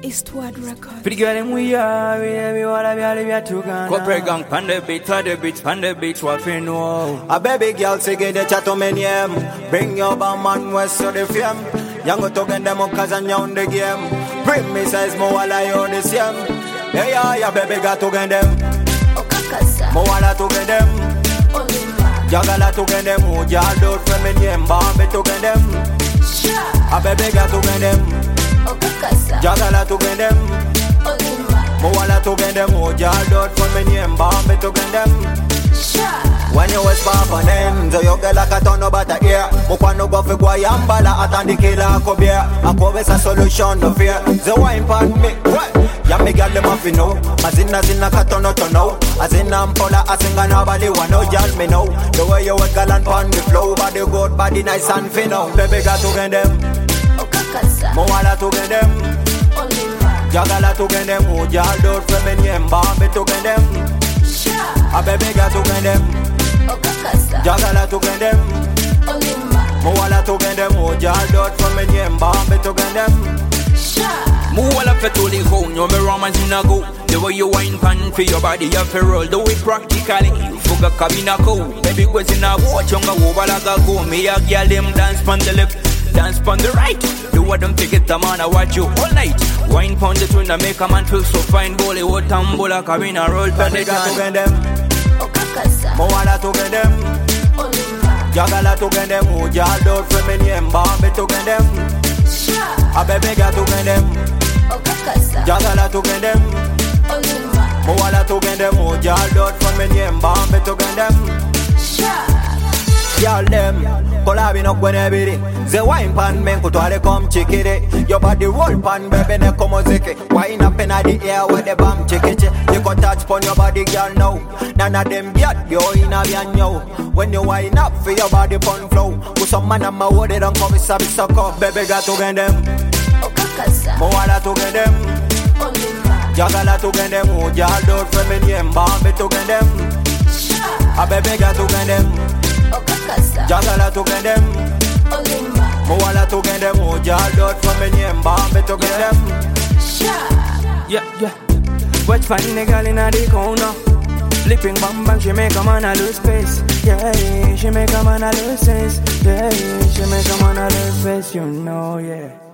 Eastward Records. Pretty girl, them we are, we wanna be all of you together. Corporate gang, pan the beats, what we know. A baby girl, say get the chat to me name. Bring your band man west to the fame. Young to get them up cause I'm on the game. Bring me size more while I own the same. Yeah, baby got to get them. More while I to get them. Jagala to get them. Y'all do it for me name. Bambi to get them. A baby got to get them. Jagala to get them. Mowala to get them. Y'all do it for me name. Bambi to get them. When you was far on them, so you get like a ton of butter here. Mupano go for Guayambala, at the killer could be a cover solution no fear. The wine pan me, what? Ya me gal them off you know. As in a katono to know. As in Ampola, as in nobody want no y'all me know. The way you was galant pan the flow, body good, body nice and fino. Baby got to get them. Mowala to get them. Jagala to get them. Y'all do it for me name. Bambi to get them. A baby got to get them. Jagala to get them. Mowala to get them. Y'all do it for me name. Bambi to get them. Mowala for to the home, you me romance in a go. The way you wine pan for your body, you for roll. Do it practically, you forgot cabina go. Baby goes in a watch, younger over like a go. Me a girl them dance pan the left, dance pan the right. Do what them take it, the man I watch you all night. Wine pan the twin, I make a man feel so fine. Bollywood tambola, cabina roll pan the to get them. Mowala to get them. Jagala to get them. Y'all do it for me name. Bambi to get them. A baby got to get them. Jagala to get them. Mowala to get them. Y'all do it for me name. Bambi to get them. Y'all them collabing up when every the wine pan men could all come check it. Your body roll pan baby ne come zeke. Wine up in the air with the bam check it. You got touch pon your body girl now. None of them get you in a van yo. When you wine up for your body pon flow. With some man on my word they don't come sabi suck up. Baby got to get them. Mowala to get them. Jagala to get them. Y'all do it for me name. Bambi to get them. A baby got to get them. Jagala to get them. Mowala to get them. Y'all do it for me name. Bambi to get them. Yeah. Watch find the girl in the corner. Flipping bam bam, she make a man a lose face. Yeah, she make a man a lose face. Yeah, she make a man a lose face. You know, yeah.